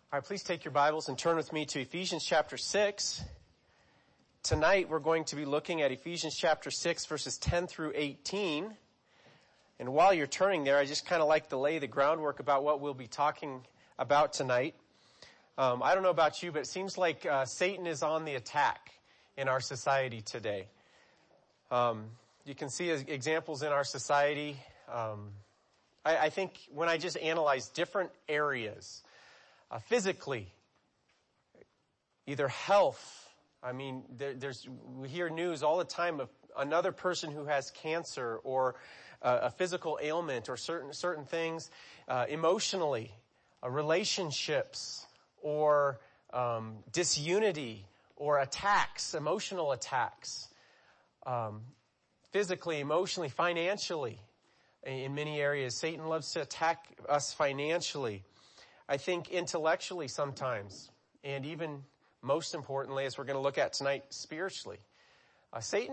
All right, please take your Bibles and turn with me to Ephesians chapter 6. Tonight we're going to be looking at Ephesians chapter 6 verses 10 through 18. And while you're turning there, I just kind of like to lay the groundwork about what we'll be talking about tonight. I don't know about you, but it seems like Satan is on the attack in our society today. You can see examples in our society. I think when I just analyze different areas, physically, either health. I mean, we hear news all the time of another person who has cancer or a physical ailment or certain things, emotionally, relationships or disunity or attacks, emotional attacks, physically, emotionally, financially. In many areas, Satan loves to attack us financially. I think intellectually sometimes, and even most importantly, as we're going to look at tonight, spiritually. Satan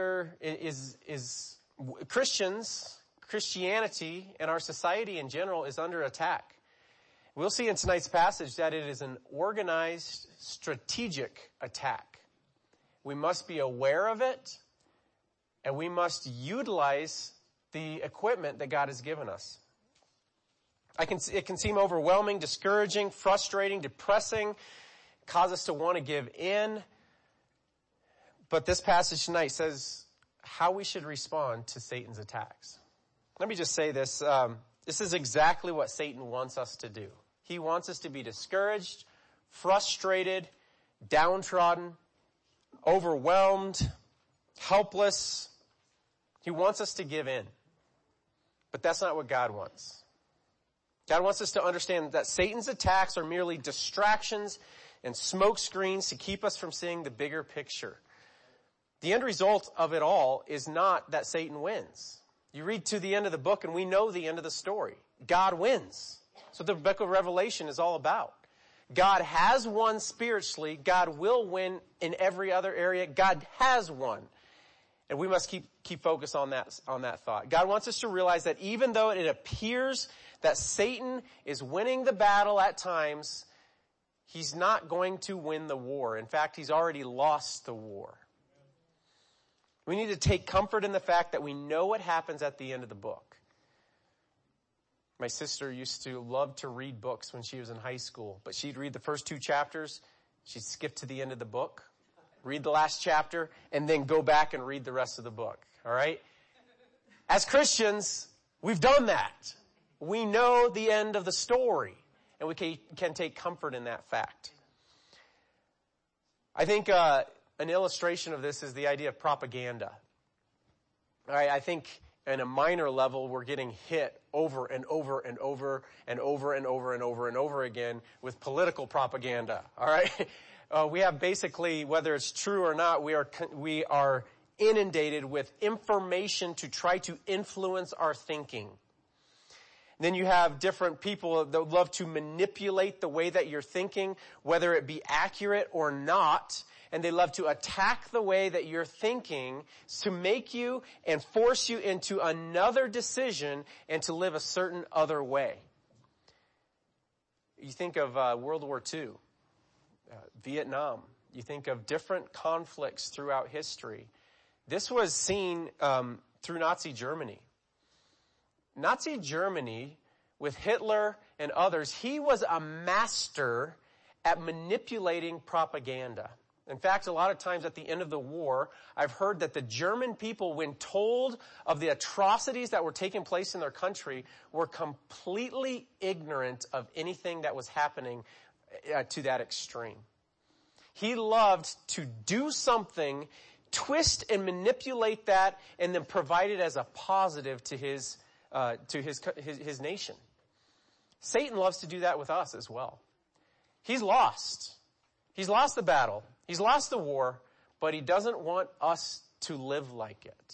Christianity, and our society in general is under attack. We'll see in tonight's passage that it is an organized, strategic attack. We must be aware of it, and we must utilize the equipment that God has given us. It can seem overwhelming, discouraging, frustrating, depressing, cause us to want to give in. But this passage tonight says how we should respond to Satan's attacks. Let me just say this. This is exactly what Satan wants us to do. He wants us to be discouraged, frustrated, downtrodden, overwhelmed, helpless. He wants us to give in. But that's not what God wants. God wants us to understand that Satan's attacks are merely distractions and smoke screens to keep us from seeing the bigger picture. The end result of it all is not that Satan wins. You read to the end of the book and we know the end of the story. God wins. That's what the book of Revelation is all about. God has won spiritually. God will win in every other area. God has won. And we must keep focus on that thought. God wants us to realize that even though it appears that Satan is winning the battle at times, he's not going to win the war. In fact, he's already lost the war. We need to take comfort in the fact that we know what happens at the end of the book. My sister used to love to read books when she was in high school, but she'd read the first 2 chapters, she'd skip to the end of the book, read the last chapter, and then go back and read the rest of the book. All right? As Christians, we've done that. We know the end of the story, and we can take comfort in that fact. I think an illustration of this is the idea of propaganda. All right, I think in a minor level, we're getting hit over and over and over and over and over and over and over again with political propaganda. All right? We have basically, whether it's true or not, we are inundated with information to try to influence our thinking. Then you have different people that love to manipulate the way that you're thinking, whether it be accurate or not, and they love to attack the way that you're thinking to make you and force you into another decision and to live a certain other way. You think of World War II. Vietnam. You think of different conflicts throughout history. This was seen through Nazi Germany. Nazi Germany, with Hitler and others, he was a master at manipulating propaganda. In fact, a lot of times at the end of the war, I've heard that the German people, when told of the atrocities that were taking place in their country, were completely ignorant of anything that was happening to that extreme. He loved to do something, twist and manipulate that, and then provide it as a positive to his nation. Satan loves to do that with us as well. He's lost. He's lost the battle. He's lost the war, but he doesn't want us to live like it.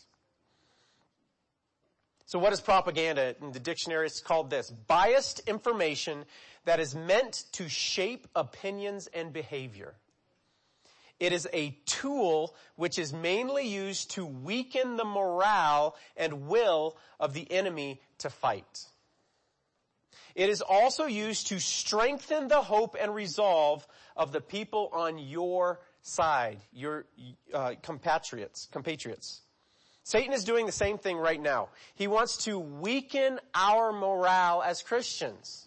So what is propaganda? In the dictionary, it's called this: biased information that is meant to shape opinions and behavior. It is a tool which is mainly used to weaken the morale and will of the enemy to fight. It is also used to strengthen the hope and resolve of the people on your side, your compatriots. Satan is doing the same thing right now. He wants to weaken our morale as Christians.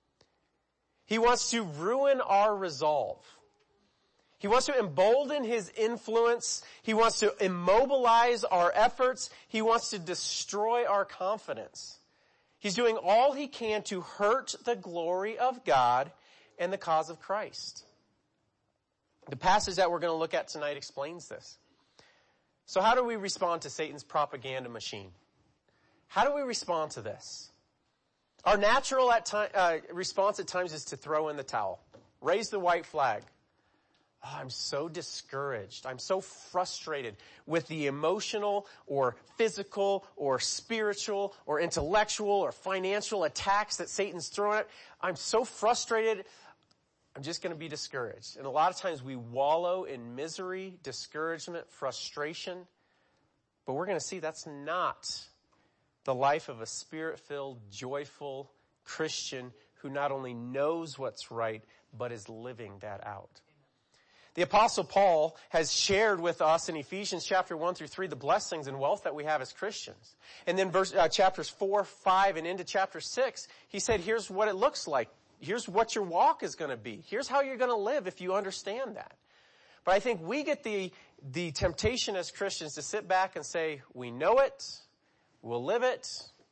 He wants to ruin our resolve. He wants to embolden his influence. He wants to immobilize our efforts. He wants to destroy our confidence. He's doing all he can to hurt the glory of God and the cause of Christ. The passage that we're going to look at tonight explains this. So how do we respond to Satan's propaganda machine? How do we respond to this? Our natural response at times is to throw in the towel. Raise the white flag. Oh, I'm so discouraged. I'm so frustrated with the emotional or physical or spiritual or intellectual or financial attacks that Satan's throwing at. I'm so frustrated. I'm just going to be discouraged. And a lot of times we wallow in misery, discouragement, frustration. But we're going to see that's not the life of a spirit-filled, joyful Christian who not only knows what's right, but is living that out. The Apostle Paul has shared with us in Ephesians chapter 1 through 3 the blessings and wealth that we have as Christians. And then chapters 4, 5, and into chapter 6, he said, here's what it looks like. Here's what your walk is going to be. Here's how you're going to live if you understand that. But I think we get the temptation as Christians to sit back and say, we know it, we'll live it,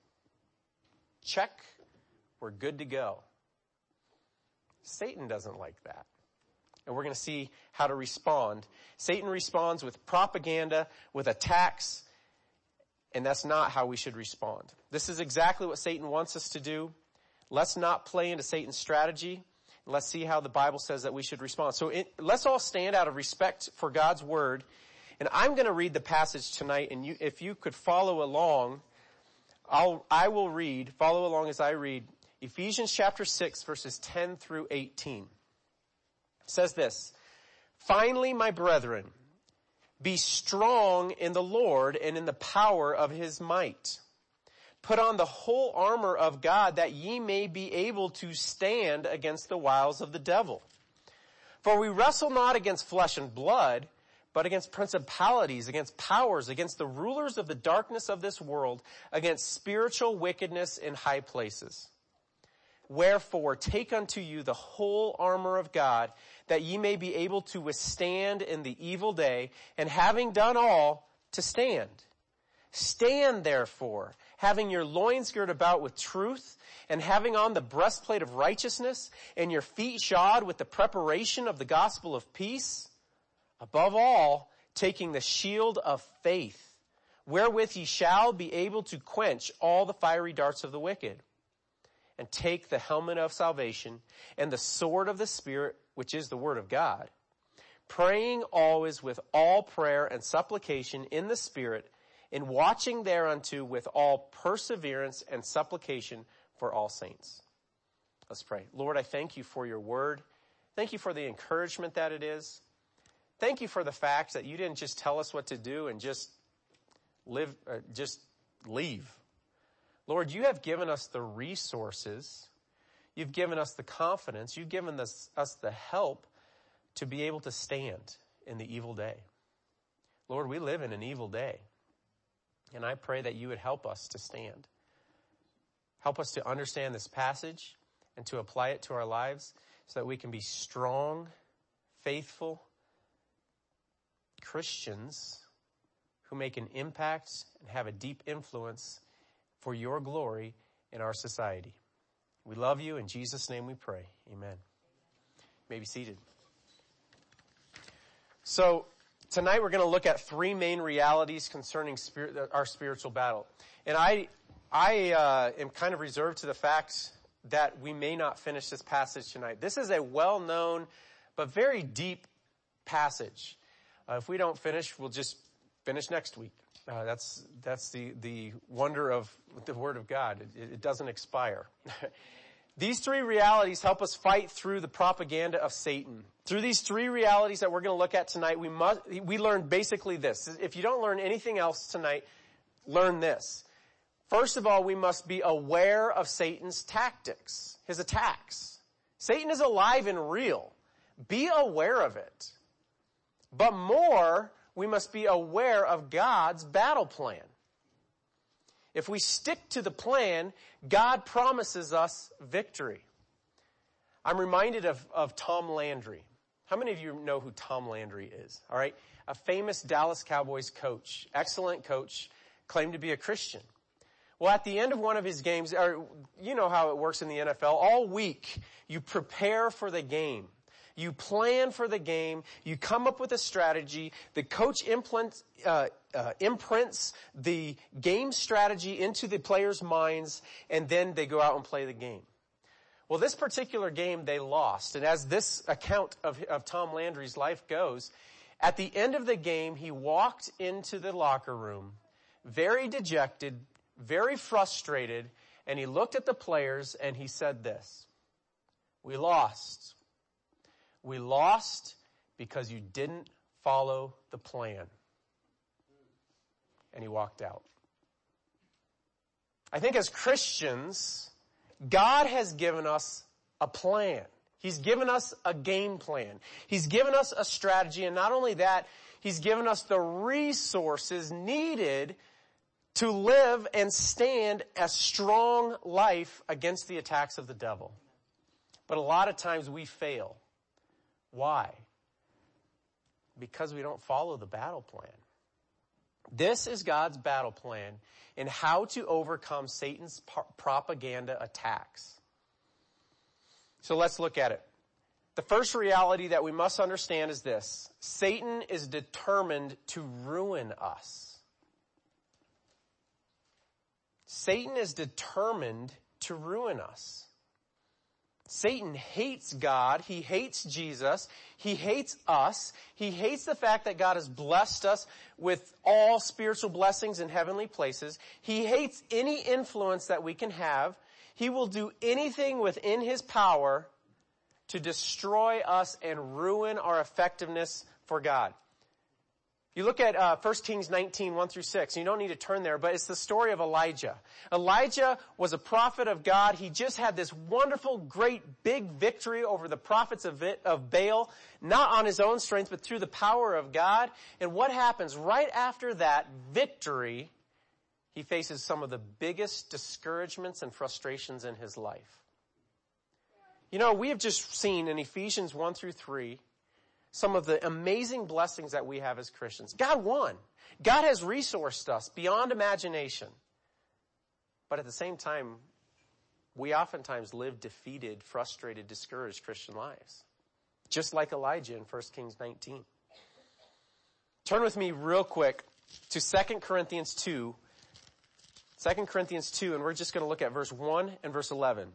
check, we're good to go. Satan doesn't like that. And we're going to see how to respond. Satan responds with propaganda, with attacks, and that's not how we should respond. This is exactly what Satan wants us to do. Let's not play into Satan's strategy. Let's see how the Bible says that we should respond. So let's all stand out of respect for God's word. And I'm going to read the passage tonight, and if you could follow along, I will read, follow along as I read, Ephesians chapter 6, verses 10 through 18. It says this, finally, my brethren, be strong in the Lord and in the power of his might. Put on the whole armor of God that ye may be able to stand against the wiles of the devil. For we wrestle not against flesh and blood, but against principalities, against powers, against the rulers of the darkness of this world, against spiritual wickedness in high places. Wherefore, take unto you the whole armor of God, that ye may be able to withstand in the evil day, and having done all, to stand. Stand therefore, having your loins girt about with truth, and having on the breastplate of righteousness, and your feet shod with the preparation of the gospel of peace. Above all, taking the shield of faith, wherewith ye shall be able to quench all the fiery darts of the wicked. And take the helmet of salvation and the sword of the Spirit, which is the word of God, praying always with all prayer and supplication in the Spirit, and watching thereunto with all perseverance and supplication for all saints. Let's pray. Lord, I thank you for your word. Thank you for the encouragement that it is. Thank you for the fact that you didn't just tell us what to do and just leave. Lord, you have given us the resources. You've given us the confidence. You've given us the help to be able to stand in the evil day. Lord, we live in an evil day. And I pray that you would help us to stand. Help us to understand this passage and to apply it to our lives so that we can be strong, faithful Christians who make an impact and have a deep influence for your glory in our society. We love you. In Jesus' name we pray. Amen. You may be seated. So tonight we're going to look at three main realities concerning our spiritual battle. And I am kind of reserved to the fact that we may not finish this passage tonight. This is a well-known but very deep passage. If we don't finish, we'll just finish next week. That's the wonder of the Word of God. It doesn't expire. These three realities help us fight through the propaganda of Satan. Through these three realities that we're going to look at tonight, we learn basically this. If you don't learn anything else tonight, learn this. First of all, we must be aware of Satan's tactics, his attacks. Satan is alive and real. Be aware of it. But more, we must be aware of God's battle plan. If we stick to the plan, God promises us victory. I'm reminded of Tom Landry. How many of you know who Tom Landry is? All right. A famous Dallas Cowboys coach, excellent coach, claimed to be a Christian. Well, at the end of one of his games, or you know how it works in the NFL, all week you prepare for the game. You plan for the game. You come up with a strategy. The coach imprints the game strategy into the players' minds, and then they go out and play the game. Well, this particular game they lost, and as this account of Tom Landry's life goes, at the end of the game, he walked into the locker room very dejected, very frustrated, and he looked at the players and he said this: "We lost. We lost because you didn't follow the plan." And he walked out. I think as Christians, God has given us a plan. He's given us a game plan. He's given us a strategy, and not only that, He's given us the resources needed to live and stand a strong life against the attacks of the devil. But a lot of times we fail. Why? Because we don't follow the battle plan. This is God's battle plan in how to overcome Satan's propaganda attacks. So let's look at it. The first reality that we must understand is this: Satan is determined to ruin us. Satan is determined to ruin us. Satan hates God. He hates Jesus. He hates us. He hates the fact that God has blessed us with all spiritual blessings in heavenly places. He hates any influence that we can have. He will do anything within his power to destroy us and ruin our effectiveness for God. You look at 1 Kings 19, 1 through 6. You don't need to turn there, but it's the story of Elijah. Elijah was a prophet of God. He just had this wonderful, great, big victory over the prophets of Baal, not on his own strength, but through the power of God. And what happens right after that victory? He faces some of the biggest discouragements and frustrations in his life. You know, we have just seen in Ephesians 1 through 3 some of the amazing blessings that we have as Christians. God won. God has resourced us beyond imagination. But at the same time, we oftentimes live defeated, frustrated, discouraged Christian lives. Just like Elijah in 1 Kings 19. Turn with me real quick to 2 Corinthians 2. 2 Corinthians 2, and we're just going to look at verse 1 and verse 11.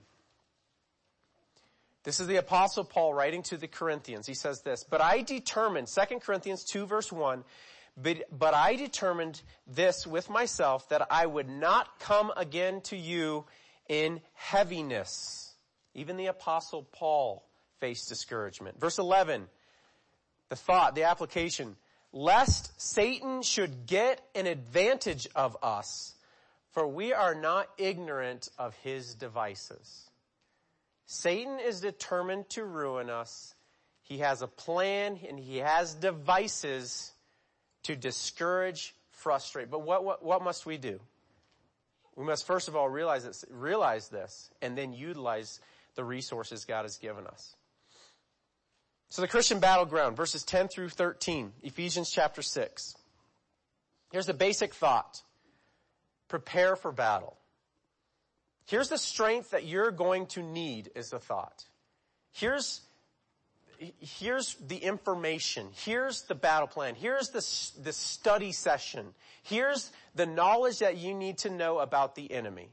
This is the Apostle Paul writing to the Corinthians. He says this: "But I determined," 2 Corinthians 2 verse 1, but I determined this with myself, that I would not come again to you in heaviness." Even the Apostle Paul faced discouragement. Verse 11, the thought, the application: "Lest Satan should get an advantage of us, for we are not ignorant of his devices." Satan is determined to ruin us. He has a plan and he has devices to discourage, frustrate. But what must we do? We must first of all realize this and then utilize the resources God has given us. So the Christian battleground, verses 10 through 13, Ephesians chapter 6. Here's the basic thought: prepare for battle. Here's the strength that you're going to need, is the thought. Here's the information. Here's the battle plan. Here's the study session. Here's the knowledge that you need to know about the enemy.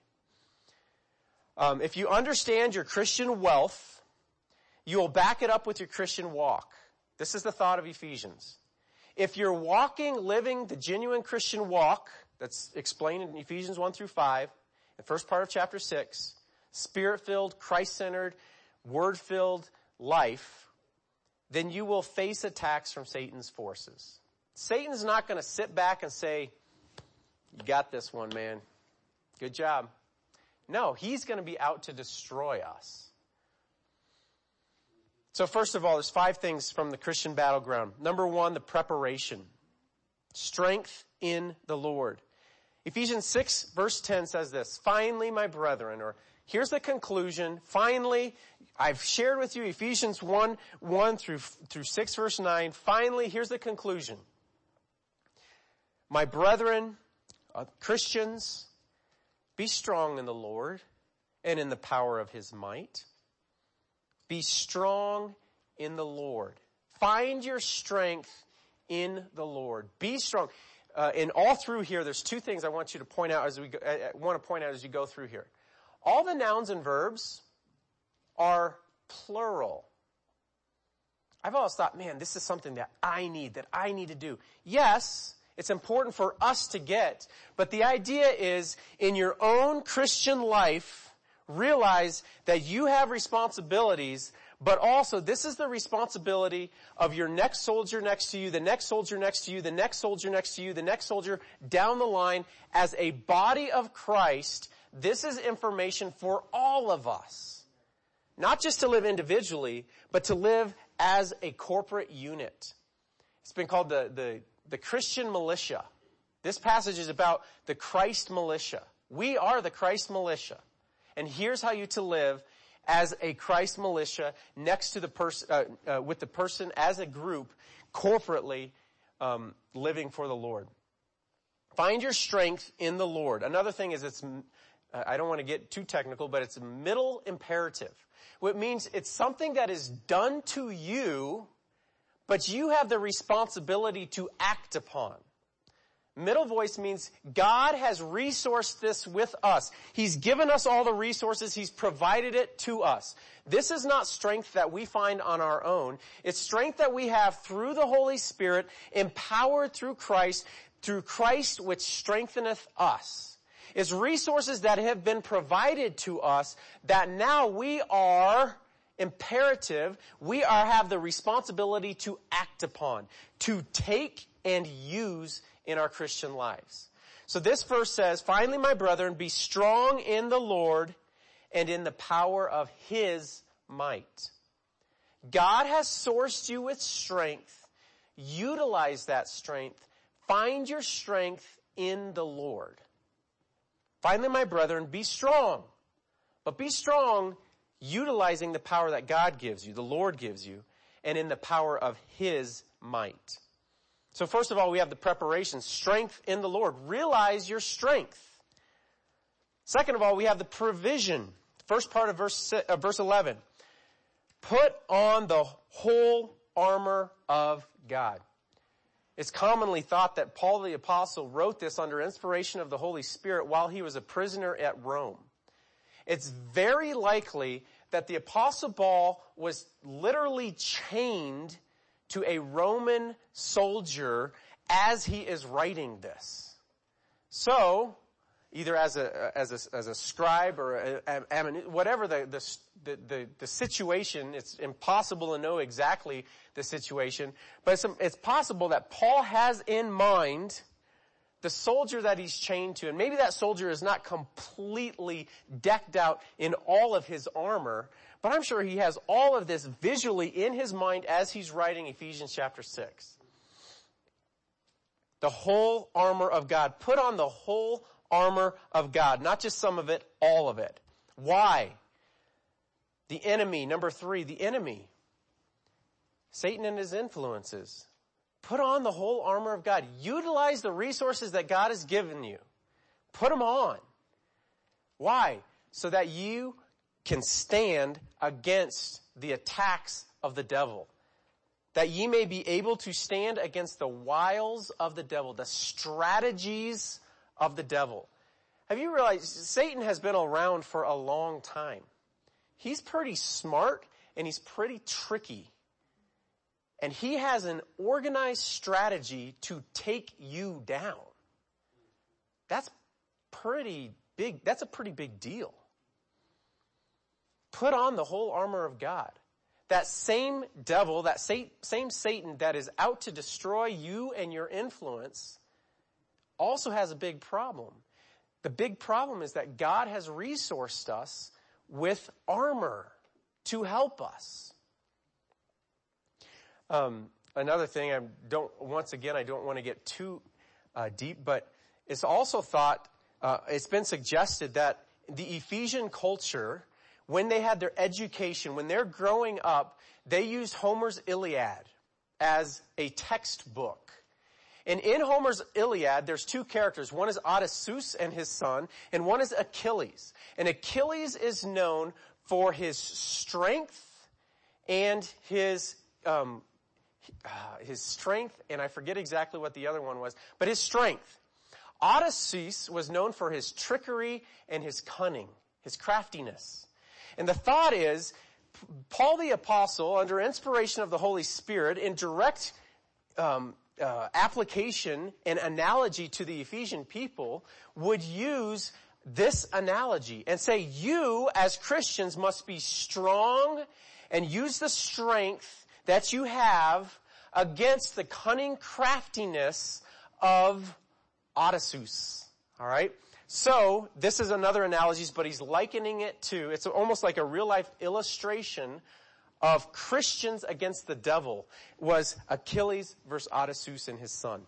If you understand your Christian wealth, you will back it up with your Christian walk. This is the thought of Ephesians. If you're living the genuine Christian walk, that's explained in Ephesians 1 through 5, the first part of chapter 6, Spirit-filled, Christ-centered, Word-filled life, then you will face attacks from Satan's forces. Satan's not going to sit back and say, "You got this one, man. Good job. No, he's going to be out to destroy us. So first of all, there's 5 things from the Christian battleground. Number 1, the preparation. Strength in the Lord. Ephesians 6 verse 10 says this, finally, my brethren, or here's the conclusion. Finally, I've shared with you Ephesians 1 through 6 verse 9. Finally, here's the conclusion. My brethren, Christians, be strong in the Lord and in the power of his might. Be strong in the Lord. Find your strength in the Lord. Be strong. And all through here, there's 2 things I want you to point out as you go through here. All the nouns and verbs are plural. I've always thought, man, this is something that I need to do. Yes, it's important for us to get, but the idea is in your own Christian life, realize that you have responsibilities, but also this is the responsibility of your next soldier next to you, the next soldier next to you, the next soldier next to you, the next soldier down the line. As a body of Christ, this is information for all of us. Not just to live individually, but to live as a corporate unit. It's been called the Christian militia. This passage is about the Christ militia. We are the Christ militia. And here's how you to live as a Christ militia next to the person, with the person as a group, corporately, living for the Lord. Find your strength in the Lord. Another thing is I don't want to get too technical, but it's a middle imperative. Which means it's something that is done to you, but you have the responsibility to act upon. Middle voice means God has resourced this with us. He's given us all the resources. He's provided it to us. This is not strength that we find on our own. It's strength that we have through the Holy Spirit, empowered through Christ which strengtheneth us. It's resources that have been provided to us that now we are have the responsibility to act upon, to take and use in our Christian lives. So this verse says, finally, my brethren, be strong in the Lord and in the power of his might. God has sourced you with strength. Utilize that strength. Find your strength in the Lord. Finally, my brethren, be strong. But be strong utilizing the power that God gives you, the Lord gives you, and in the power of his might. So first of all, we have the preparation, strength in the Lord. Realize your strength. Second of all, we have the provision. First part of verse 11. Put on the whole armor of God. It's commonly thought that Paul the Apostle wrote this under inspiration of the Holy Spirit while he was a prisoner at Rome. It's very likely that the Apostle Paul was literally chained to a Roman soldier as he is writing this. So, either as a scribe or whatever the situation, it's impossible to know exactly the situation, but it's possible that Paul has in mind the soldier that he's chained to, and maybe that soldier is not completely decked out in all of his armor, but I'm sure he has all of this visually in his mind as he's writing Ephesians chapter 6. The whole armor of God. Put on the whole armor of God. Not just some of it, all of it. Why? The enemy. Number 3, the enemy. Satan and his influences. Put on the whole armor of God. Utilize the resources that God has given you. Put them on. Why? So that you can stand against the attacks of the devil. That ye may be able to stand against the wiles of the devil, the strategies of the devil. Have you realized Satan has been around for a long time? He's pretty smart and he's pretty tricky. And he has an organized strategy to take you down. That's pretty big. That's a pretty big deal. Put on the whole armor of God. That same devil, that same Satan that is out to destroy you and your influence also has a big problem. The big problem is that God has resourced us with armor to help us. Another thing, I don't want to get too deep, but it's also thought, it's been suggested that the Ephesian culture, when they had their education, when they're growing up, they used Homer's Iliad as a textbook. And in Homer's Iliad, there's two characters. One is Odysseus and his son, and one is Achilles. And Achilles is known for his strength and his strength, and I forget exactly what the other one was, but his strength. Odysseus was known for his trickery and his cunning, his craftiness. And the thought is, Paul the Apostle, under inspiration of the Holy Spirit, in direct application and analogy to the Ephesian people, would use this analogy and say, you as Christians must be strong and use the strength that you have against the cunning craftiness of Odysseus. All right? So, this is another analogy, but he's likening it to, it's almost like a real-life illustration of Christians against the devil, was Achilles versus Odysseus and his son.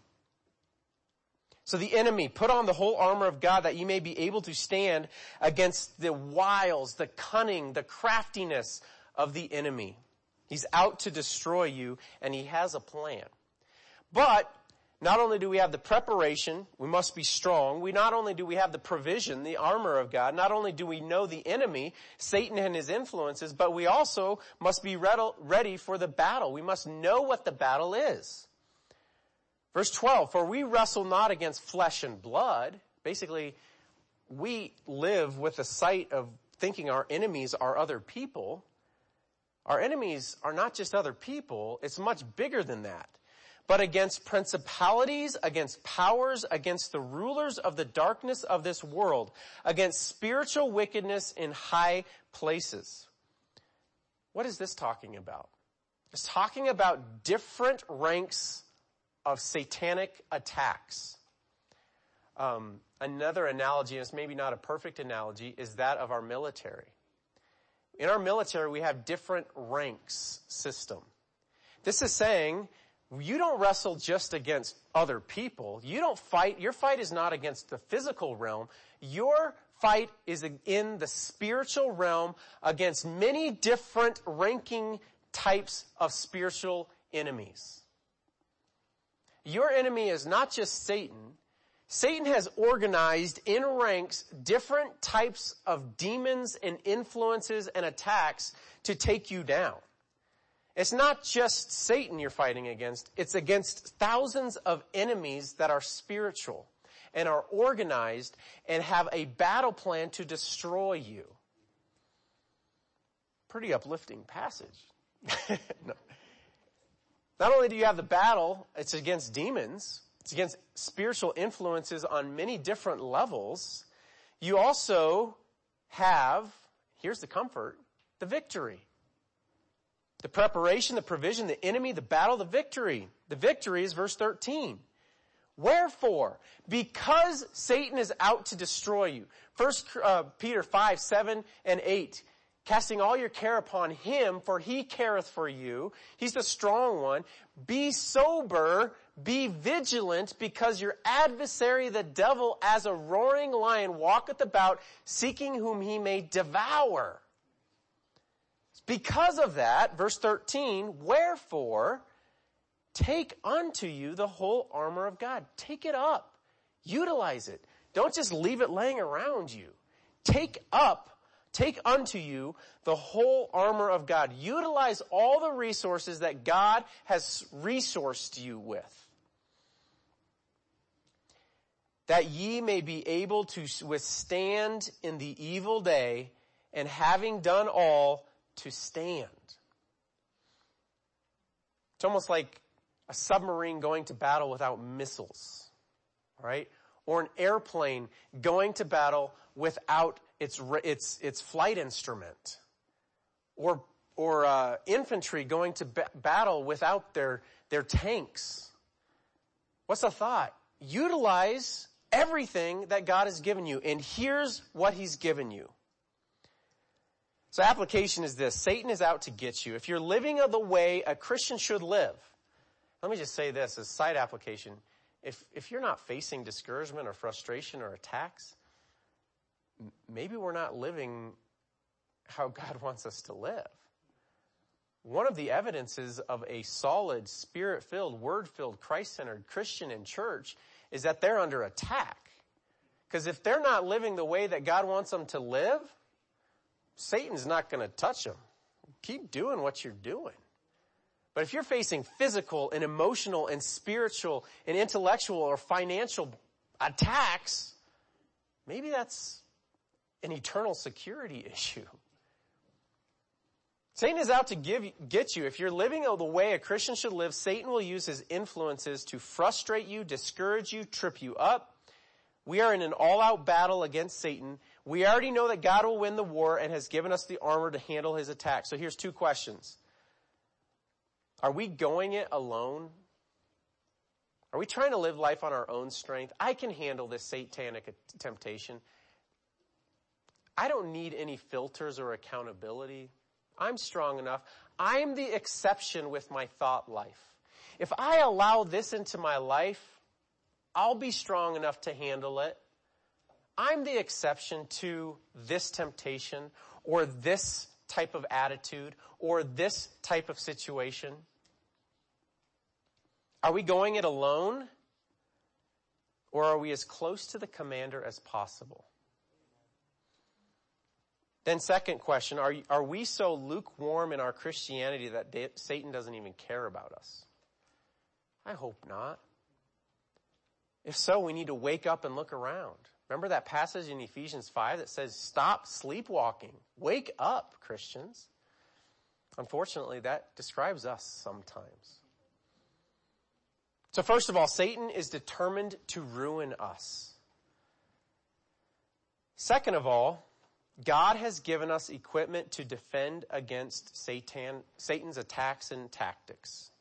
So the enemy, put on the whole armor of God that you may be able to stand against the wiles, the cunning, the craftiness of the enemy. He's out to destroy you, and he has a plan. But not only do we have the preparation, we must be strong. Not only do we have the provision, the armor of God, not only do we know the enemy, Satan and his influences, but we also must be ready for the battle. We must know what the battle is. Verse 12, for we wrestle not against flesh and blood. Basically, we live with the sight of thinking our enemies are other people. Our enemies are not just other people. It's much bigger than that. But against principalities, against powers, against the rulers of the darkness of this world, against spiritual wickedness in high places. What is this talking about? It's talking about different ranks of satanic attacks. Another analogy, and it's maybe not a perfect analogy, is that of our military. In our military, we have different ranks system. This is saying, you don't wrestle just against other people. You don't fight. Your fight is not against the physical realm. Your fight is in the spiritual realm against many different ranking types of spiritual enemies. Your enemy is not just Satan. Satan has organized in ranks different types of demons and influences and attacks to take you down. It's not just Satan you're fighting against. It's against thousands of enemies that are spiritual and are organized and have a battle plan to destroy you. Pretty uplifting passage. No. Not only do you have the battle, it's against demons. It's against spiritual influences on many different levels. You also have, here's the comfort, the victory. The preparation, the provision, the enemy, the battle, the victory. The victory is verse 13. Wherefore, because Satan is out to destroy you. 1 Peter 5, 7, and 8. Casting all your care upon him, for he careth for you. He's the strong one. Be sober, be vigilant, because your adversary, the devil, as a roaring lion, walketh about, seeking whom he may devour. Because of that, verse 13, wherefore, take unto you the whole armor of God. Take it up. Utilize it. Don't just leave it laying around you. Take unto you the whole armor of God. Utilize all the resources that God has resourced you with, that ye may be able to withstand in the evil day, and having done all, to stand. It's almost like a submarine going to battle without missiles, right? Or an airplane going to battle without its flight instrument, or infantry going to battle without their tanks. What's the thought? Utilize everything that God has given you. And here's what he's given you. So application is this. Satan is out to get you. If you're living the way a Christian should live, let me just say this as side application. If you're not facing discouragement or frustration or attacks, maybe we're not living how God wants us to live. One of the evidences of a solid, Spirit-filled, Word-filled, Christ-centered Christian in church is that they're under attack. Because if they're not living the way that God wants them to live, Satan's not going to touch them. Keep doing what you're doing. But if you're facing physical and emotional and spiritual and intellectual or financial attacks, maybe that's an eternal security issue. Satan is out to get you. If you're living the way a Christian should live, Satan will use his influences to frustrate you, discourage you, trip you up. We are in an all-out battle against Satan. We already know that God will win the war and has given us the armor to handle his attack. So here's two questions. Are we going it alone? Are we trying to live life on our own strength? I can handle this satanic temptation. I don't need any filters or accountability. I'm strong enough. I'm the exception with my thought life. If I allow this into my life, I'll be strong enough to handle it. I'm the exception to this temptation or this type of attitude or this type of situation. Are we going it alone? Or are we as close to the commander as possible? Then second question, are we so lukewarm in our Christianity that Satan doesn't even care about us? I hope not. If so, we need to wake up and look around. Remember that passage in Ephesians 5 that says, stop sleepwalking. Wake up, Christians. Unfortunately, that describes us sometimes. So first of all, Satan is determined to ruin us. Second of all, God has given us equipment to defend against Satan's attacks and tactics.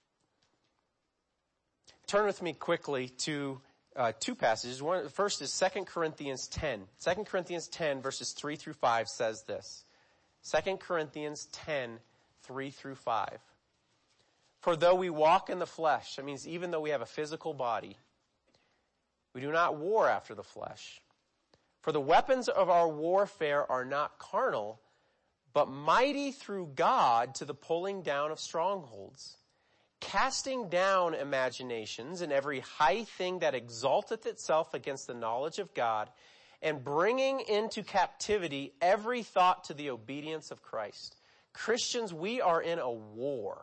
Turn with me quickly to two passages. The first is 2 Corinthians 10. 2 Corinthians 10 verses 3 through 5 says this. 2 Corinthians 10, 3 through 5. For though we walk in the flesh, that means even though we have a physical body, we do not war after the flesh. For the weapons of our warfare are not carnal, but mighty through God to the pulling down of strongholds, casting down imaginations and every high thing that exalteth itself against the knowledge of God, and bringing into captivity every thought to the obedience of Christ. Christians, we are in a war.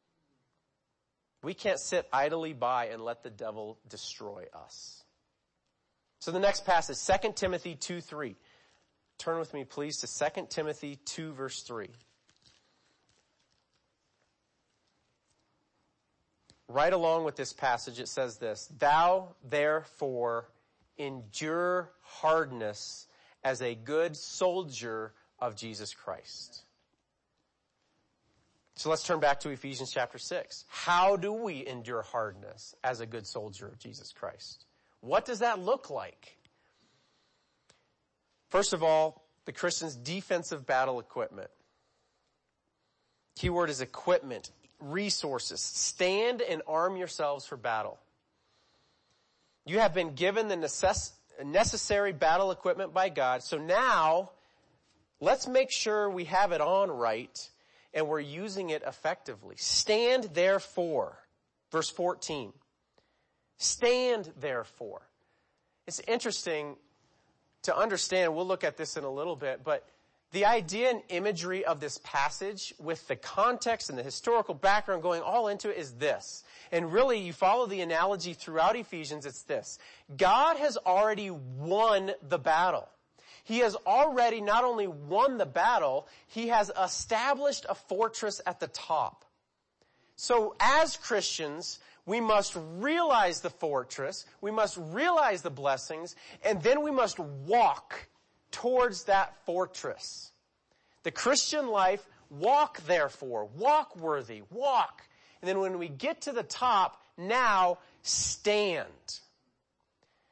We can't sit idly by and let the devil destroy us. So the next passage, 2 Timothy 2:3. Turn with me, please, to 2 Timothy 2, verse 3. Right along with this passage, it says this, thou therefore endure hardness as a good soldier of Jesus Christ. So let's turn back to Ephesians chapter 6. How do we endure hardness as a good soldier of Jesus Christ? What does that look like? First of all, the Christian's defensive battle equipment. Keyword is equipment, resources. Stand and arm yourselves for battle. You have been given the necessary battle equipment by God. So now, let's make sure we have it on right and we're using it effectively. Stand therefore. Verse 14. Stand therefore. It's interesting to understand. We'll look at this in a little bit, but the idea and imagery of this passage with the context and the historical background going all into it is this. And really, you follow the analogy throughout Ephesians, it's this. God has already won the battle. He has already not only won the battle, he has established a fortress at the top. So as Christians, we must realize the fortress, we must realize the blessings, and then we must walk towards that fortress. The Christian life, walk therefore, walk worthy, walk. And then when we get to the top, now stand.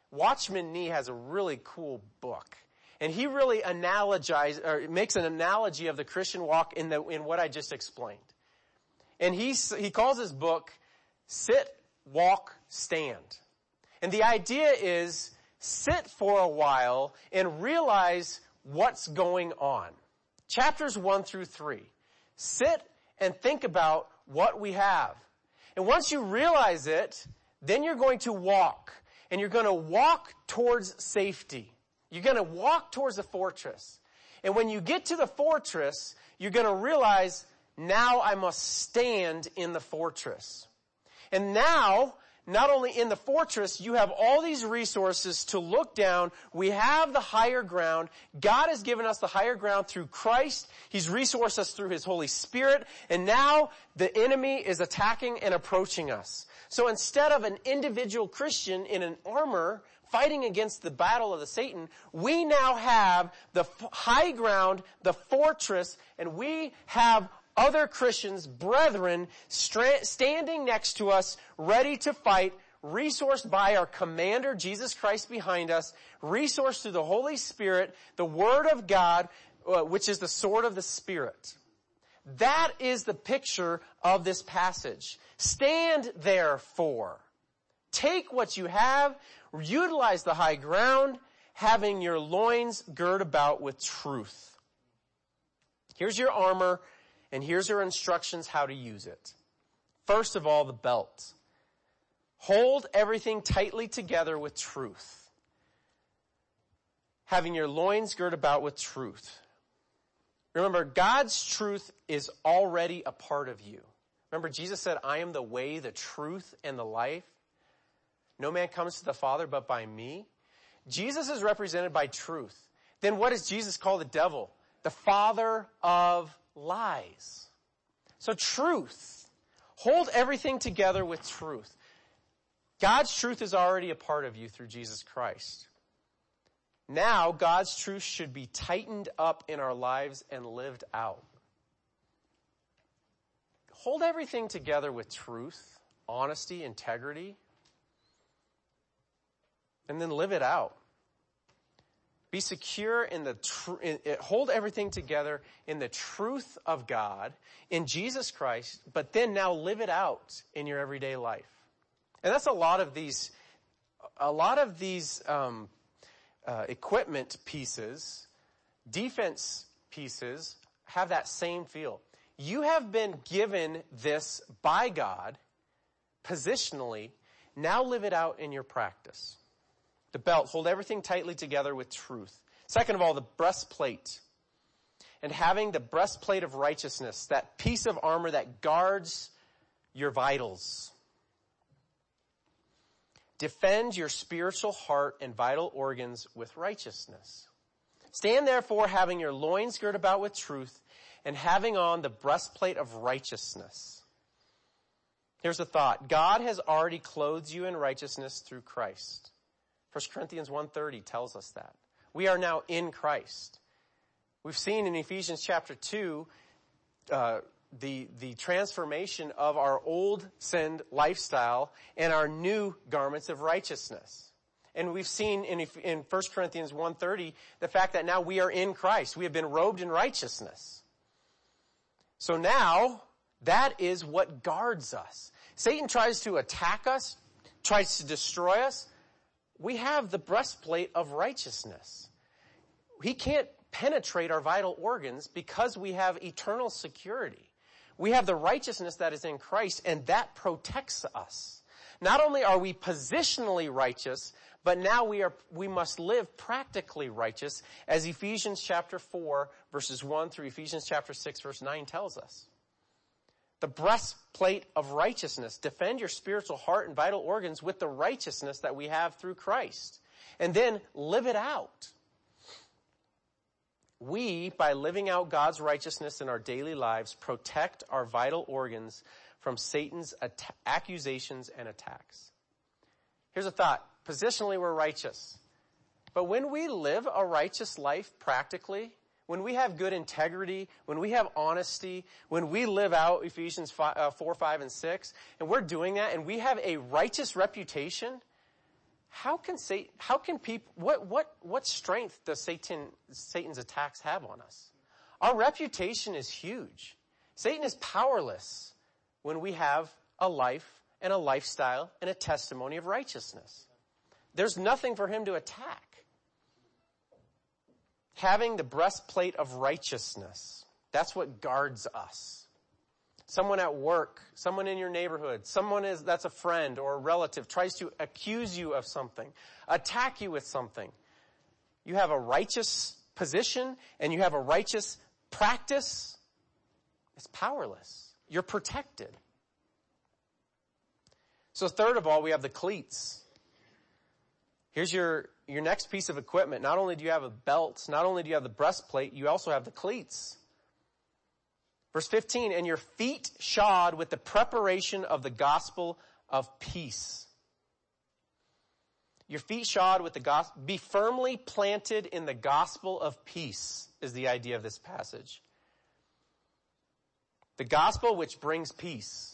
Watchman Nee has a really cool book. And he really makes an analogy of the Christian walk in what I just explained. And he calls his book Sit, Walk, Stand. And the idea is sit for a while and realize what's going on. Chapters 1 through 3. Sit and think about what we have. And once you realize it, then you're going to walk. And you're going to walk towards safety. You're going to walk towards the fortress. And when you get to the fortress, you're going to realize, now I must stand in the fortress. And now, not only in the fortress, you have all these resources to look down. We have the higher ground. God has given us the higher ground through Christ. He's resourced us through His Holy Spirit. And now the enemy is attacking and approaching us. So instead of an individual Christian in an armor fighting against the battle of the Satan, we now have the high ground, the fortress, and we have other Christians, brethren, standing next to us, ready to fight, resourced by our commander, Jesus Christ, behind us, resourced through the Holy Spirit, the Word of God, which is the sword of the Spirit. That is the picture of this passage. Stand therefore. Take what you have, utilize the high ground, having your loins girt about with truth. Here's your armor, and here's your instructions how to use it. First of all, the belt. Hold everything tightly together with truth. Having your loins girt about with truth. Remember, God's truth is already a part of you. Remember, Jesus said, I am the way, the truth, and the life. No man comes to the Father but by me. Jesus is represented by truth. Then what does Jesus call the devil? The father of lies. So truth. Hold everything together with truth. God's truth is already a part of you through Jesus Christ. Now, God's truth should be tightened up in our lives and lived out. Hold everything together with truth, honesty, integrity, and then live it out. Be secure in hold everything together in the truth of God, in Jesus Christ, but then now live it out in your everyday life. And that's a lot of these equipment pieces, defense pieces, have that same feel. You have been given this by God, positionally. Now live it out in your practice. The belt, hold everything tightly together with truth. Second of all, the breastplate. And having the breastplate of righteousness, that piece of armor that guards your vitals. Defend your spiritual heart and vital organs with righteousness. Stand therefore, having your loins girt about with truth, and having on the breastplate of righteousness. Here's the thought. God has already clothed you in righteousness through Christ. 1 Corinthians 1:30 tells us that. We are now in Christ. We've seen in Ephesians chapter 2 the transformation of our old sinned lifestyle and our new garments of righteousness. And we've seen in 1 Corinthians 1:30 the fact that now we are in Christ. We have been robed in righteousness. So now, that is what guards us. Satan tries to attack us, tries to destroy us. We have the breastplate of righteousness. He can't penetrate our vital organs because we have eternal security. We have the righteousness that is in Christ, and that protects us. Not only are we positionally righteous, but now we must live practically righteous, as Ephesians chapter 4, verses 1 through Ephesians chapter 6, verse 9 tells us. The breastplate of righteousness. Defend your spiritual heart and vital organs with the righteousness that we have through Christ. And then live it out. We, by living out God's righteousness in our daily lives, protect our vital organs from Satan's accusations and attacks. Here's a thought. Positionally, we're righteous. But when we live a righteous life practically, when we have good integrity, when we have honesty, when we live out Ephesians 4, 5, and 6, and we're doing that, and we have a righteous reputation, what strength does Satan's attacks have on us? Our reputation is huge. Satan is powerless when we have a life and a lifestyle and a testimony of righteousness. There's nothing for him to attack. Having the breastplate of righteousness, that's what guards us. Someone at work, someone in your neighborhood, that's a friend or a relative tries to accuse you of something, attack you with something. You have a righteous position and you have a righteous practice. It's powerless. You're protected. So third of all, we have the cleats. Here's your next piece of equipment. Not only do you have a belt, not only do you have the breastplate, you also have the cleats. Verse 15, and your feet shod with the preparation of the gospel of peace. Your feet shod with the gospel. Be firmly planted in the gospel of peace is the idea of this passage. The gospel which brings peace.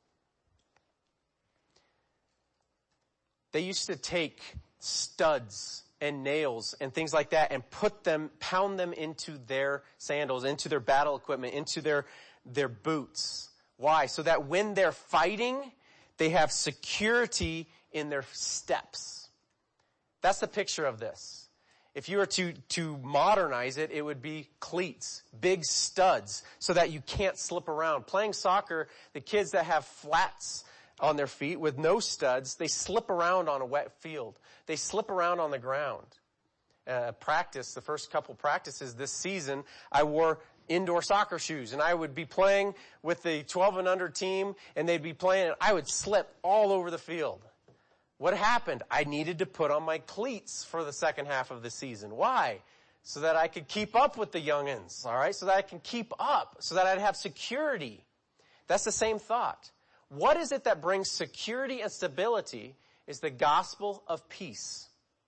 They used to take studs and nails and things like that and pound them into their sandals, into their battle equipment, into their boots. Why? So that when they're fighting, they have security in their steps. That's the picture of this. If you were to modernize it, it would be cleats, big studs, so that you can't slip around. Playing soccer, the kids that have flats on their feet with no studs, they slip around on a wet field. They slip around on the ground. The first couple practices this season, I wore indoor soccer shoes and I would be playing with the 12 and under team and they'd be playing and I would slip all over the field. What happened? I needed to put on my cleats for the second half of the season. Why? So that I could keep up with the youngins, all right? So that I can keep up, so that I'd have security. That's the same thought. What is it that brings security and stability is the gospel of peace.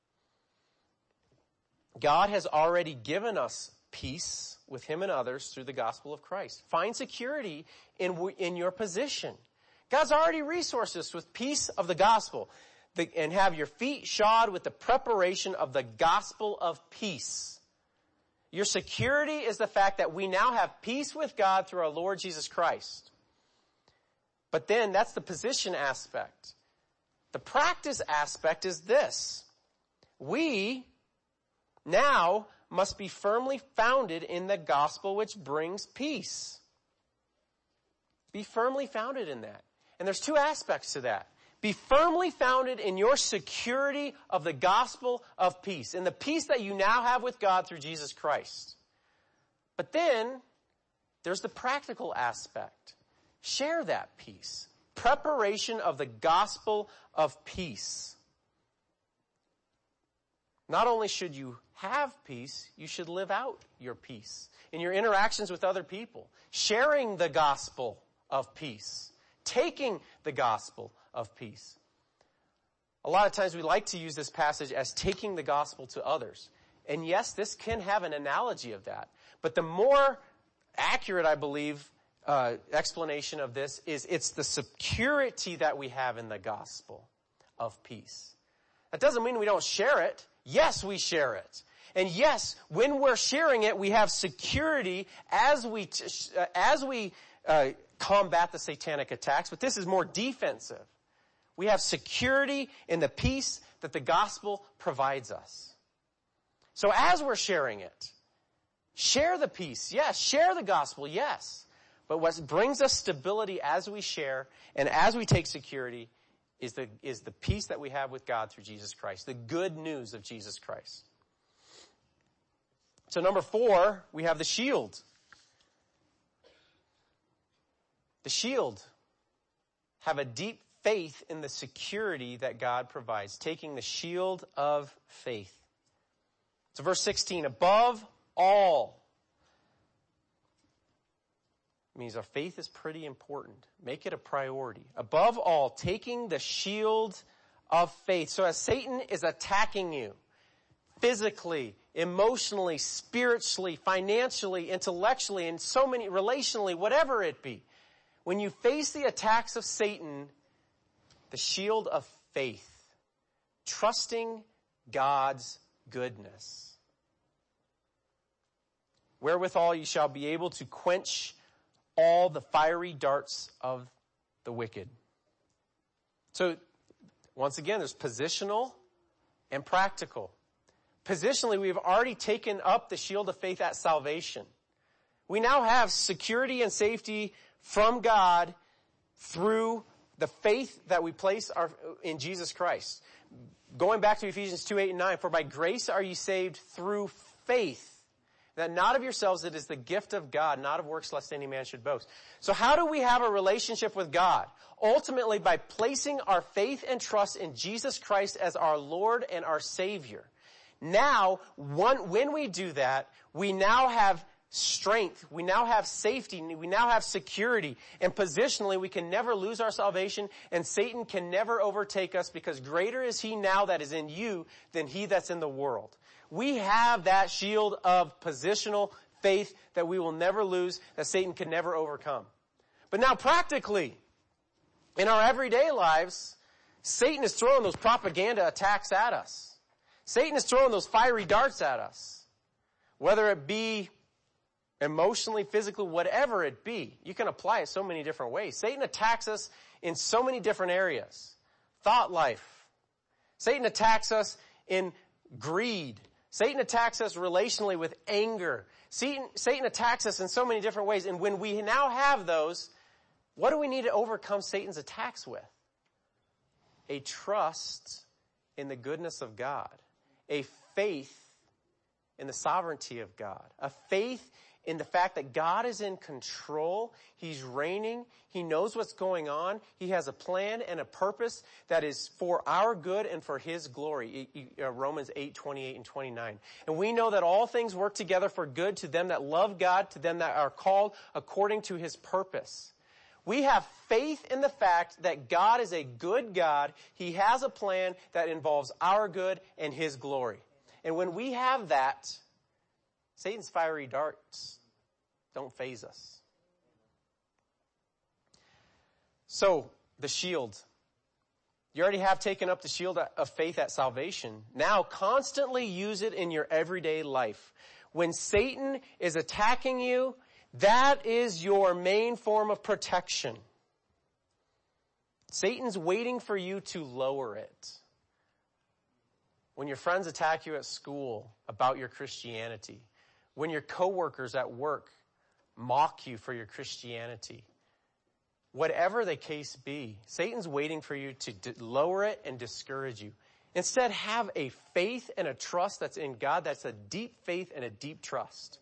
God has already given us peace with him and others through the gospel of Christ. Find security in your position. God's already resourced us with peace of the gospel. And have your feet shod with the preparation of the gospel of peace. Your security is the fact that we now have peace with God through our Lord Jesus Christ. But then that's the position aspect. The practice aspect is this. We now must be firmly founded in the gospel which brings peace. Be firmly founded in that. And there's two aspects to that. Be firmly founded in your security of the gospel of peace, in the peace that you now have with God through Jesus Christ. But then there's the practical aspect. Share that peace. Preparation of the gospel of peace. Not only should you have peace, you should live out your peace in your interactions with other people. Sharing the gospel of peace. Taking the gospel of peace. A lot of times we like to use this passage as taking the gospel to others. And yes, this can have an analogy of that. But the more accurate, I believe, explanation of this is it's the security that we have in the gospel of peace. That doesn't mean we don't share it. Yes, we share it. And yes, when we're sharing it, we have security as we combat the satanic attacks. But this is more defensive. We have security in the peace that the gospel provides us. So as we're sharing it, share the peace. Yes, share the gospel. Yes. But what brings us stability as we share and as we take security is the peace that we have with God through Jesus Christ. The good news of Jesus Christ. So number 4, we have the shield. The shield. Have a deep faith in the security that God provides. Taking the shield of faith. So verse 16, above all. Means our faith is pretty important. Make it a priority. Above all, taking the shield of faith. So as Satan is attacking you, physically, emotionally, spiritually, financially, intellectually, and so many, relationally, whatever it be, when you face the attacks of Satan, the shield of faith trusting God's goodness. Wherewithal you shall be able to quench all the fiery darts of the wicked. So, once again, there's positional and practical. Positionally, we've already taken up the shield of faith at salvation. We now have security and safety from God through the faith that we place in Jesus Christ. Going back to Ephesians 2, 8, and 9, for by grace are you saved through faith, that not of yourselves, it is the gift of God, not of works, lest any man should boast. So how do we have a relationship with God? Ultimately, by placing our faith and trust in Jesus Christ as our Lord and our Savior. Now, when we do that, we now have strength, we now have safety, we now have security, and positionally we can never lose our salvation, and Satan can never overtake us, because greater is he now that is in you than he that's in the world. We have that shield of positional faith that we will never lose, that Satan can never overcome. But now practically, in our everyday lives, Satan is throwing those propaganda attacks at us. Satan is throwing those fiery darts at us. Whether it be emotionally, physically, whatever it be. You can apply it so many different ways. Satan attacks us in so many different areas. Thought life. Satan attacks us in greed. Satan attacks us relationally with anger. Satan attacks us in so many different ways. And when we now have those, what do we need to overcome Satan's attacks with? A trust in the goodness of God. A faith in the sovereignty of God. A faith in the fact that God is in control. He's reigning. He knows what's going on. He has a plan and a purpose that is for our good and for His glory. Romans 8, 28 and 29. And we know that all things work together for good to them that love God, to them that are called according to His purpose. We have faith in the fact that God is a good God. He has a plan that involves our good and His glory. And when we have that, Satan's fiery darts don't faze us. So, the shield. You already have taken up the shield of faith at salvation. Now, constantly use it in your everyday life. When Satan is attacking you, that is your main form of protection. Satan's waiting for you to lower it. When your friends attack you at school about your Christianity, when your coworkers at work mock you for your Christianity, whatever the case be, Satan's waiting for you to lower it and discourage you. Instead, have a faith and a trust that's in God. That's a deep faith and a deep trust.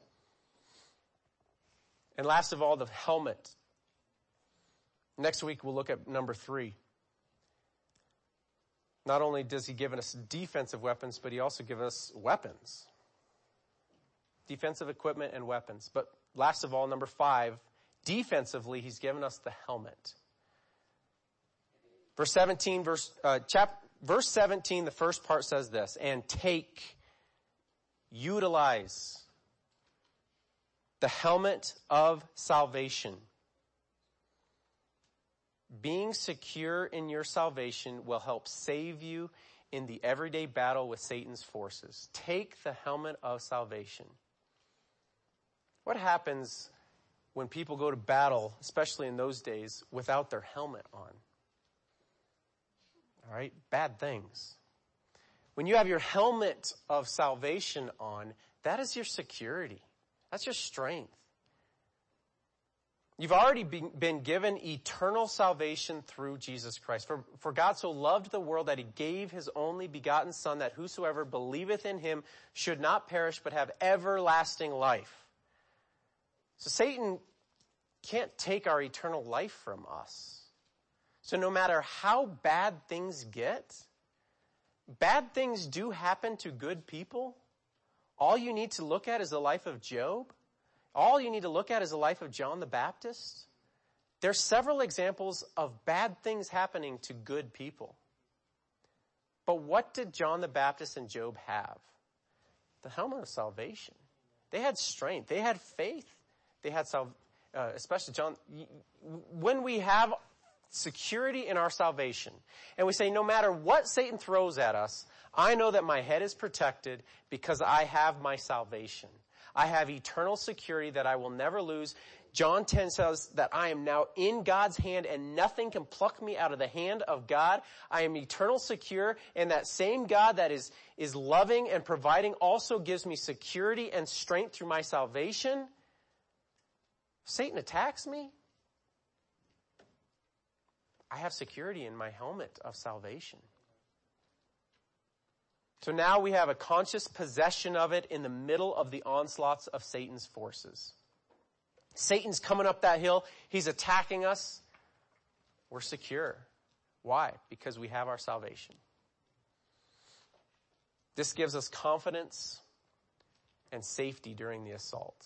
And last of all, the helmet. Next week, we'll look at number 3. Not only does He give us defensive weapons, but He also gives us weapons. Defensive equipment and weapons. But last of all, number 5, defensively, He's given us the helmet. Verse 17, verse 17, the first part says this, and utilize the helmet of salvation. Being secure in your salvation will help save you in the everyday battle with Satan's forces. Take the helmet of salvation. What happens when people go to battle, especially in those days, without their helmet on? All right, bad things. When you have your helmet of salvation on, that is your security. That's your strength. You've already been given eternal salvation through Jesus Christ. For God so loved the world that He gave His only begotten Son, that whosoever believeth in Him should not perish but have everlasting life. So Satan can't take our eternal life from us. So no matter how bad things get, bad things do happen to good people. All you need to look at is the life of Job. All you need to look at is the life of John the Baptist. There's several examples of bad things happening to good people. But what did John the Baptist and Job have? The helmet of salvation. They had strength. They had faith. They had especially John. When we have security in our salvation. And we say, no matter what Satan throws at us, I know that my head is protected because I have my salvation. I have eternal security that I will never lose. John 10 says that I am now in God's hand and nothing can pluck me out of the hand of God. I am eternal secure, and that same God that is loving and providing also gives me security and strength through my salvation. Satan attacks me. I have security in my helmet of salvation. So now we have a conscious possession of it in the middle of the onslaughts of Satan's forces. Satan's coming up that hill. He's attacking us. We're secure. Why? Because we have our salvation. This gives us confidence and safety during the assault.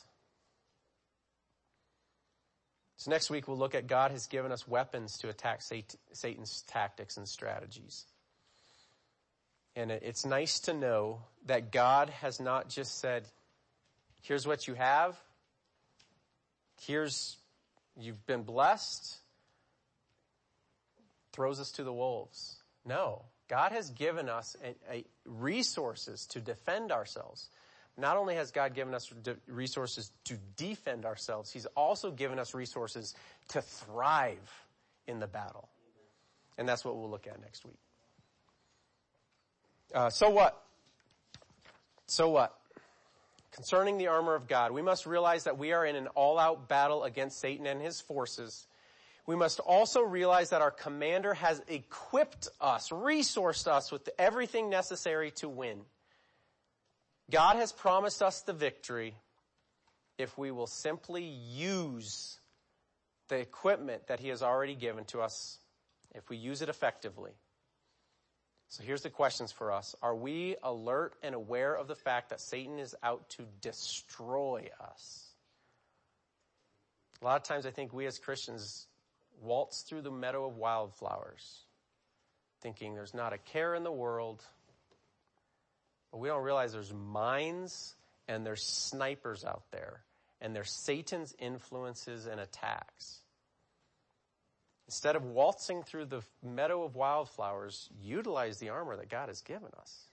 So next week we'll look at God has given us weapons to attack Satan's tactics and strategies. And it's nice to know that God has not just said, here's what you have. You've been blessed. Throws us to the wolves. No, God has given us resources to defend ourselves. Not only has God given us resources to defend ourselves, He's also given us resources to thrive in the battle. And that's what we'll look at next week. So what? Concerning the armor of God, we must realize that we are in an all-out battle against Satan and his forces. We must also realize that our commander has equipped us, resourced us with everything necessary to win. God has promised us the victory if we will simply use the equipment that He has already given to us, if we use it effectively. So here's the questions for us. Are we alert and aware of the fact that Satan is out to destroy us? A lot of times I think we as Christians waltz through the meadow of wildflowers, thinking there's not a care in the world. But we don't realize there's mines and there's snipers out there, and there's Satan's influences and attacks. Instead of waltzing through the meadow of wildflowers, utilize the armor that God has given us.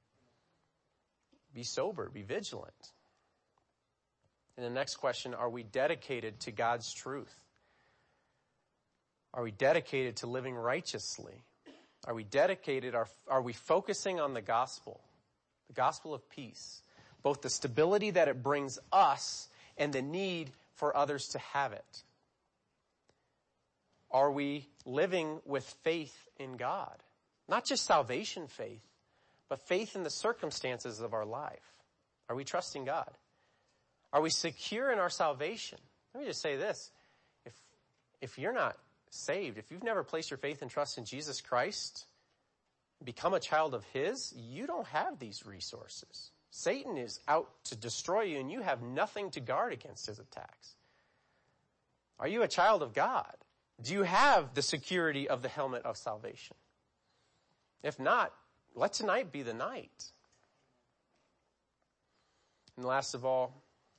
Be sober, be vigilant. And the next question, are we dedicated to God's truth? Are we dedicated to living righteously? Are we dedicated, are we focusing on the gospel of peace? Both the stability that it brings us and the need for others to have it. Are we living with faith in God? Not just salvation faith, but faith in the circumstances of our life. Are we trusting God? Are we secure in our salvation? Let me just say this. If you're not saved, if you've never placed your faith and trust in Jesus Christ, become a child of His, you don't have these resources. Satan is out to destroy you, and you have nothing to guard against his attacks. Are you a child of God? Do you have the security of the helmet of salvation? If not, let tonight be the night. And last of all,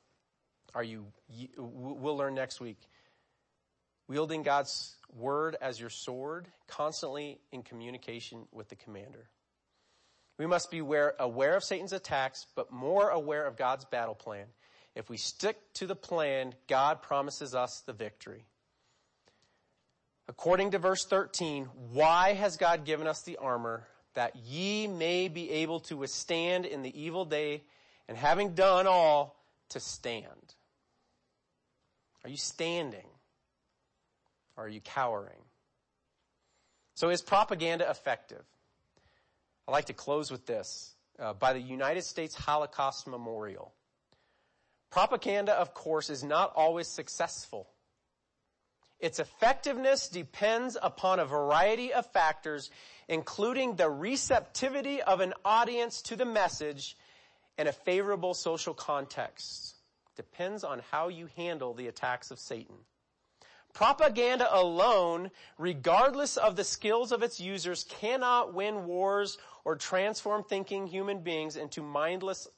we'll learn next week, wielding God's word as your sword, constantly in communication with the commander. We must be aware of Satan's attacks, but more aware of God's battle plan. If we stick to the plan, God promises us the victory. According to verse 13, why has God given us the armor? That ye may be able to withstand in the evil day, and having done all, to stand. Are you standing? Or are you cowering? So is propaganda effective? I'd like to close with this. By the United States Holocaust Memorial. Propaganda, of course, is not always successful. Its effectiveness depends upon a variety of factors, including the receptivity of an audience to the message and a favorable social context. Depends on how you handle the attacks of Satan. Propaganda alone, regardless of the skills of its users, cannot win wars or transform thinking human beings into mindless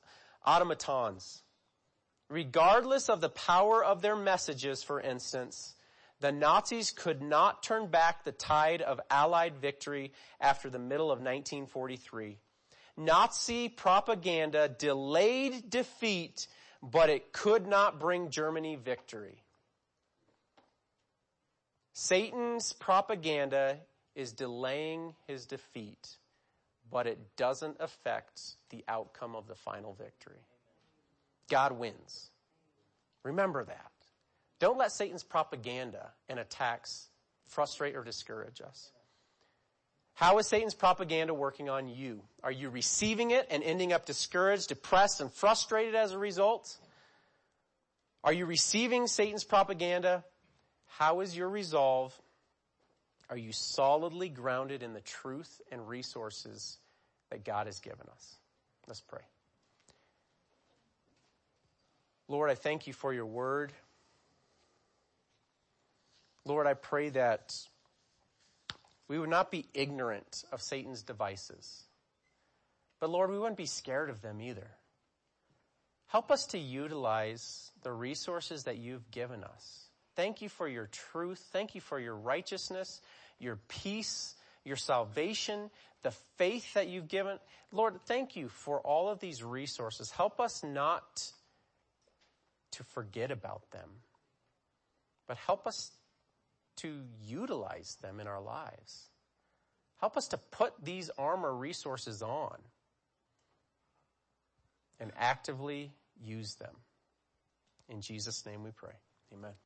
automatons. Regardless of the power of their messages, for instance, The Nazis could not turn back the tide of Allied victory after the middle of 1943. Nazi propaganda delayed defeat, but it could not bring Germany victory. Satan's propaganda is delaying his defeat, but it doesn't affect the outcome of the final victory. God wins. Remember that. Don't let Satan's propaganda and attacks frustrate or discourage us. How is Satan's propaganda working on you? Are you receiving it and ending up discouraged, depressed, and frustrated as a result? Are you receiving Satan's propaganda? How is your resolve? Are you solidly grounded in the truth and resources that God has given us? Let's pray. Lord, I thank you for your word. Lord, I pray that we would not be ignorant of Satan's devices. But Lord, we wouldn't be scared of them either. Help us to utilize the resources that you've given us. Thank you for your truth. Thank you for your righteousness, your peace, your salvation, the faith that you've given. Lord, thank you for all of these resources. Help us not to forget about them, but help us to utilize them in our lives. Help us to put these armor resources on and actively use them. In Jesus' name we pray. Amen.